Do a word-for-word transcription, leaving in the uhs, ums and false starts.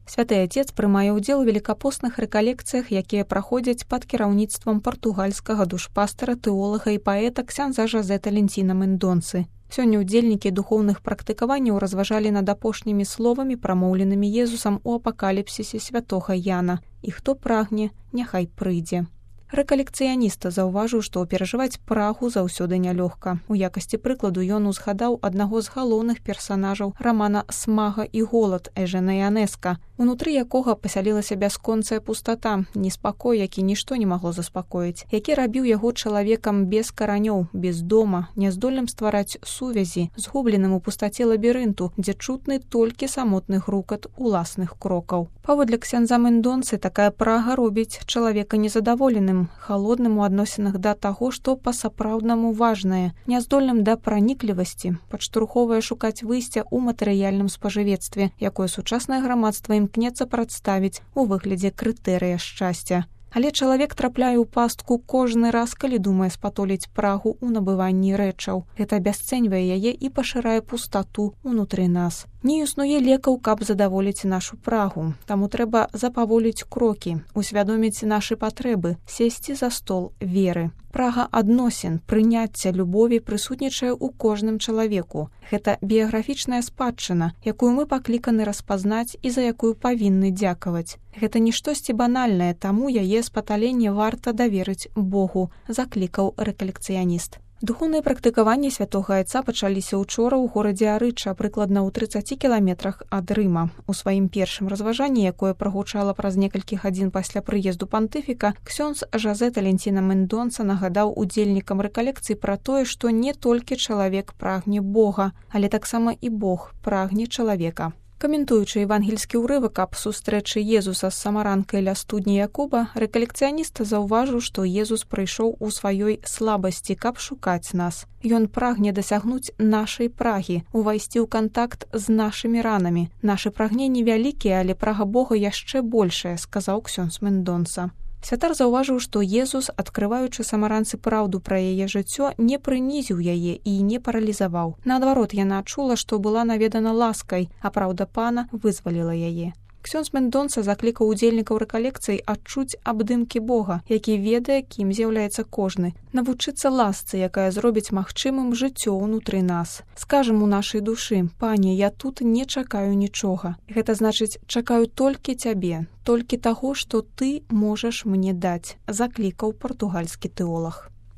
Святы Отец прымае ўдзел у велікапостных рэкалекцыях, якія праходзяць пад кіраўніцтвам партугальскага душпастара, тэолага і паэта ксяндза Жазета Ленціна Мендонцы. Сёння ўдзельнікі духоўных практыкаванняў разважалі над апошнімі словамі, прамоўленымі Езусам у апакаліпсісе святога Яна. І хто прагне, няхай прыйдзе. Рэкалекцыяніста заўважыў, што перажываць прагу заўсёды нялёгка. У якасці прыкладу ён узгадаў аднаго з галоўных персанажаў рамана «Смага і голад» Эжэна Іанэска, унутры якога пасялілася бясконцая пустата, неспакой, які нішто не магло заспакоіць, які рабіў яго чалавекам без каранёў, без дома, няздольным ствараць сувязі, згубленым у пустаце лабірынту, дзе чутны толькі самотны грукат уласных крокаў. Паводле ксяндза Мендонцы, такая прага робіць чалавека незадаволеным, халодным у адносінах да таго, што па-сапраўднаму важнае, няздольным да праніклівасці, падштурховае шукаць выйсця ў матэрыяльным спажывецтве, якое сучаснае грамадства імкнецца прадставіць у выглядзе крытэрыя шчасця. Але чалавек трапляе ў пастку кожны раз, калі думае спатоліць прагу ў набыванні рэчаў. Гэта абясцэньвае яе і пашырае пустату ўнутры нас. Не існуе лекаў, каб задаволіць нашу прагу. Таму трэба запаволіць крокі, усвядоміць нашы патрэбы, сесці за стол веры. Прага адносін, прыняцця любові прысутнічае ў кожным чалавеку. Гэта біяграфічная спадчына, якую мы пакліканы распазнаць і за якую павінны дзякаваць. Гэта не штосьці банальнае, таму яе спаталенне варта даверыць Богу, заклікаў рэкалекцыяніст. Духоўныя практыкаванні святога Айца пачаліся ўчора ў горадзе Арыча, прыкладна ў трыццаці кіламетрах ад Рыма. У сваім першым разважанні, якое прагучала праз некалькі гадзін пасля прыезду пантыфіка, ксёндз Жазета Ленціна Мендонца нагадаў удзельнікам рэкалекцыі пра тое, што не толькі чалавек прагне Бога, але таксама і Бог прагне чалавека. Каментуючы евангельскі ўрывак аб сустрэчы Езуса з самаранкай ля студні Якуба, рэкалекцыяніст заўважыў, што Езус прыйшоў у сваёй слабасці, каб шукаць нас. Ён прагне дасягнуць нашай прагі, увайсці ў кантакт з нашымі ранамі. Нашы прагненні вялікія, але прага Бога яшчэ большая, сказаў ксёндз Мендонца. Святар заўважыў, што Езус, адкрываючы самаранцы праўду пра яе жыццё, не прынізіў яе і не паралізаваў. Наадварот, яна адчула, што была наведана ласкай, а праўда пана вызваліла яе. Ксёндз Мендонца заклікаў удзельнікаў рэкалекцыі адчуць абдымкі Бога, які ведае, кім з'яўляецца кожны, навучыцца ласцы, якая зробіць магчымым жыццё ўнутры нас. Скажам у нашай душы: «Пане, я тут не чакаю нічога». Гэта значыць, чакаю толькі цябе, толькі таго, што ты можаш мне даць, заклікаў партугальскі тэолаг.